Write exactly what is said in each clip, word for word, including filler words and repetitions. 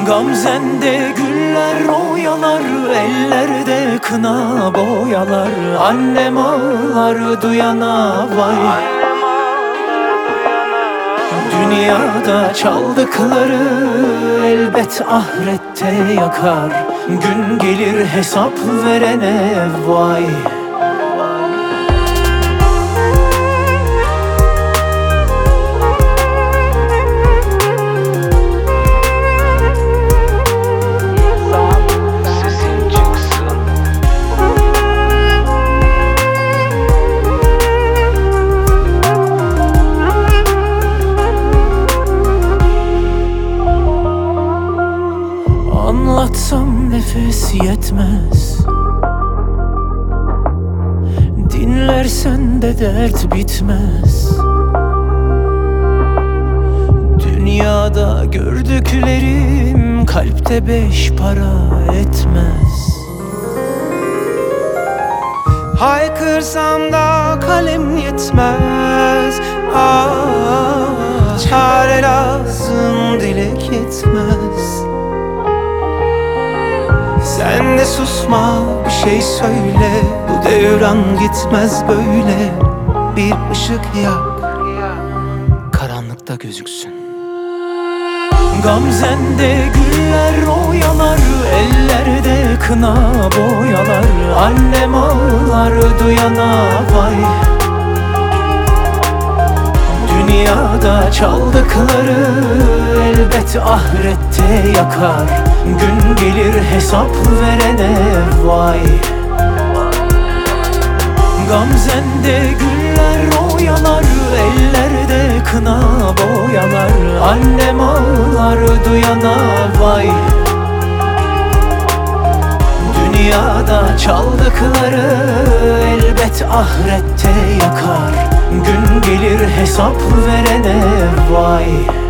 Gamzende güller oyalar, ellerde kına boyalar. Annem ağlar duyana vay. Dünyada çaldıkları elbet ahirette yakar. Gün gelir hesap verene vay. Anlatsam nefes yetmez, dinlersen de dert bitmez. Dünyada gördüklerim kalpte beş para etmez. Haykırsam da kalem yetmez. Ah, çare lazım, dilek yetmez. Sen de susma, bir şey söyle. Bu devran gitmez böyle. Bir ışık yak, karanlıkta gözüksün. Gamzende güller oyalar, ellerde kına boyalar. Annem ağlar duyana vay. Dünyada çaldıkları elbet ahirette yakar. Gün gelir hesap verene vay. Gamzende güller oyalar, ellerde kına boyalar. Annem ağlar duyana vay. Dünyada çaldıkları elbet ahirette yakar. Gün gelir hesap verene vay.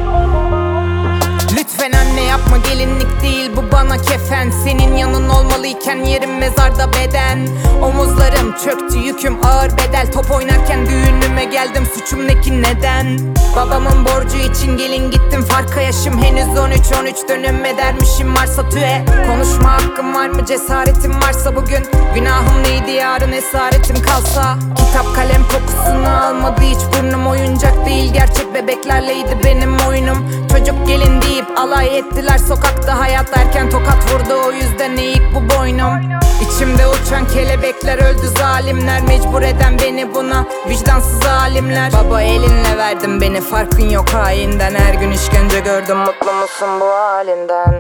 Lütfen anne yapma, gelinlik değil bu bana kefen. Senin yanın olmalıyken yerim mezarda beden. Omuzlarım çöktü, yüküm ağır bedel. Top oynarken düğünüme geldim, suçum ne ki neden? Babamın borcu için gelin gittim, farka yaşım henüz on üç on üç dönüm edermişim varsa tüe. Konuşma hakkım var mı, cesaretim varsa bugün. Günahım neydi yarın esaretim kalsa. Kitap kalem kokusunu almadı hiç burnum. Oyuncak değil gerçek bebeklerleydi benim oyunum. Çocuk gelin deyip alay ettiler sokakta. Hayat erken tokat vurdu, o yüzden eğik bu boynum. İçimde uçan kelebekler öldü zalimler. Mecbur eden beni buna vicdansız zalimler. Baba elinle verdin beni, farkın yok hainden. Her gün işkence gördüm, mutlu musun bu halinden?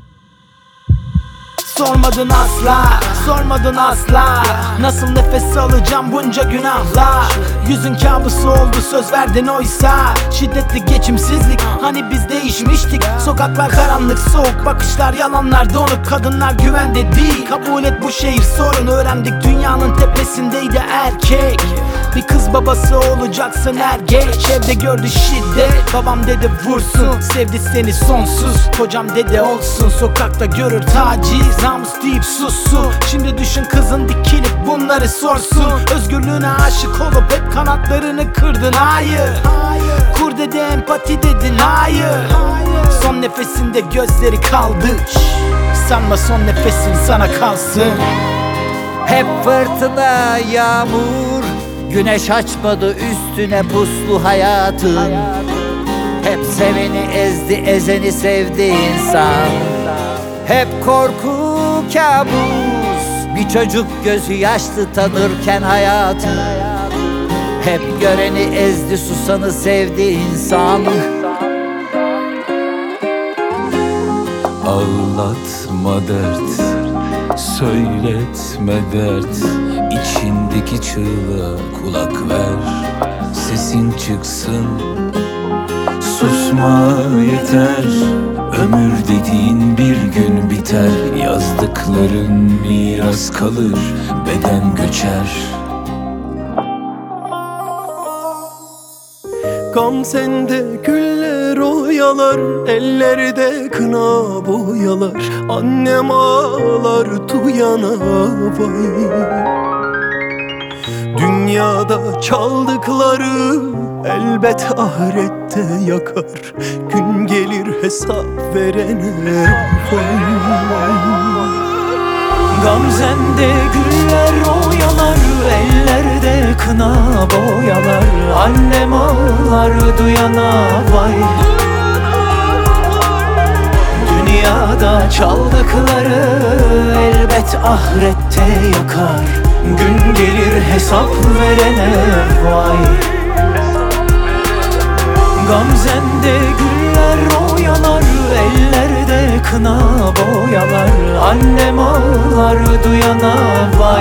Sormadın asla, sormadın asla. Nasıl nefes alacağım bunca günahla. Yüzün kabusu oldu söz verdin oysa. Şiddetli geçimsizlik, hani biz değişmiştik. Sokaklar karanlık soğuk, bakışlar yalanlar donuk. Kadınlar güvende değil, kabul et bu şehir sorun. Öğrendik dünyanın tepesindeydi erkek. Bir kız babası olacaksın er geç. Evde gördü şiddet, babam dedi vursun. Sevdi seni sonsuz, kocam dedi olsun. Sokakta görür taciz, namus deyip sussun. Şimdi düşün kızın dikilip bunları sorsun. Özgürlüğüne aşık olup hep kanatlarını kırdın, hayır. Kur dedi empati dedin, hayır. Son nefesinde gözleri kaldı. Sanma son nefesin sana kalsın. Hep fırtına, yağmur, güneş açmadı üstüne puslu hayatın. Hep seveni ezdi, ezeni sevdi insan. Hep korku, kabus, bir çocuk gözü yaşlı tanırken hayatı. Hep göreni ezdi, susanı sevdi insan. Ağlatma dert, söyletme dert. İçindeki çığlığa kulak ver, sesin çıksın. Susma yeter, ömür dediğin bir gün biter. Yazdıkların miras kalır, beden göçer. Gamzende güller oyalar, ellerde kına boyalar. Annem ağlar duyana vay. Dünyada çaldıkları elbet ahirette yakar. Gün gelir hesap verene vay. Gamzende güller oyalar, ellerde kına boyalar. Annem ağlar duyana vay. Dünyada çaldıkları elbet ahirette yakar. Gün gelir hesap verene vay. Gamzende güller oyalar, ellerde kına boyalar. Annem ağlar duyana vay.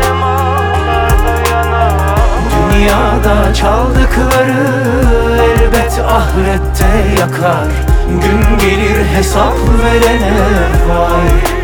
Dünyada çaldıkları elbet ahirette yakar. Gün gelir hesap verene vay.